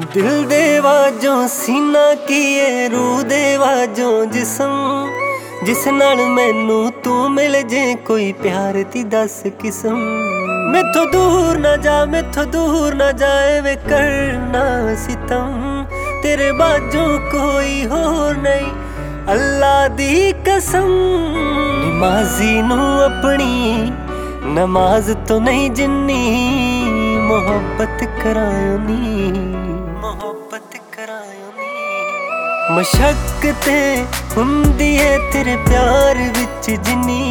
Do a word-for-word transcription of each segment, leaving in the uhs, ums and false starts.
दिल दे वाजों सीना कीए रूह दे वाजों जिसम जिस नाल मैनू तू मिल जे कोई प्यार दी दस किस्म। मैथों दूर ना जा मैथों दूर ना जाए वे करना सितम तेरे बाजों कोई होर नहीं अल्लाह दी कसम। नमाजी नू अपनी नमाज तो नहीं जिन्नी मोहब्बत करायो नी मोहब्बत करायो नी। मशक्कतें हुंदी है तेरे प्यार विच जिन्नी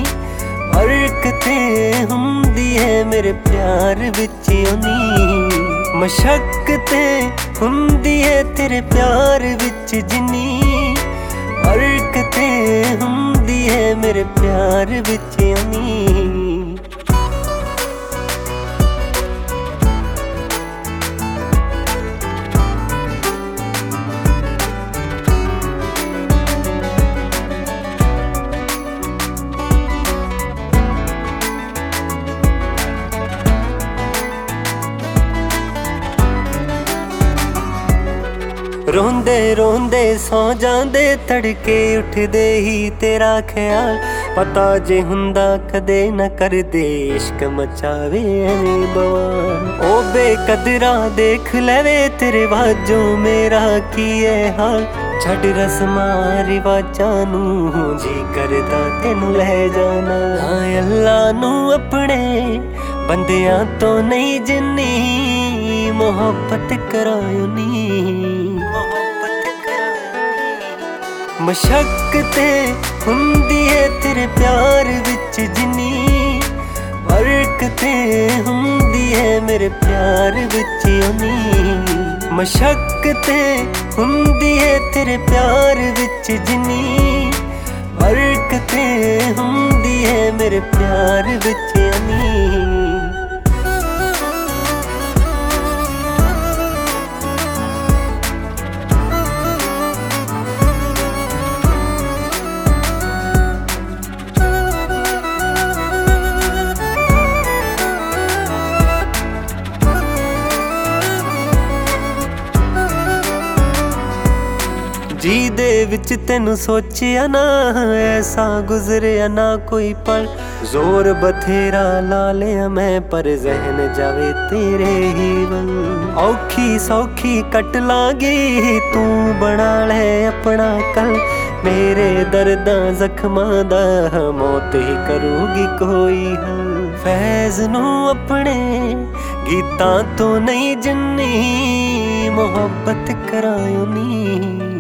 बरकतें हुंदी है मेरे प्यार विच उन्नी। मशक्कतें हुंदी है तेरे प्यार विच जिन्नी बरकतें हुंदी है मेरे प्यार विच उन्नी। रोंदे रोंदे सौ जांदे तड़के उठदे ही तेरा ख्याल पता जे हुंदा कदे न कर दे इश्क मचावे ऐवें बवाल। ओ बेकदरा देख लेवे तेरे वाजों मेरा की है हाल छड़ रस्मां रिवाजां नू जी करदा तेनू ले जाना। हाँ अल्लाह नू अपने बंदियां तो नहीं जिन्नी मोहब्बत करायो नी मोहब्बत करायो। मशक्कतें हुंदी है तेरे प्यार विच जिन्नी बरकतें हुंदी है मेरे प्यार विच उन्नी। मशक्कतें हुंदी है तेरे प्यार विच जिन्नी बरकतें हुंदी है मेरे प्यार विच उन्नी। जी दे विच तेनू सोचिया ना ऐसा गुजरिया ना कोई पल जोर बथेरा ला लिया मैं पर जहन जावे तेरे ही वल। औखी सौखी कट लागी तू बना ले अपना कल मेरे दर्दां जख्मां दा मौत ही करूगी कोई हल। फैज नू अपने गीतां तो नहीं जिन्नी मोहब्बत करायो नी।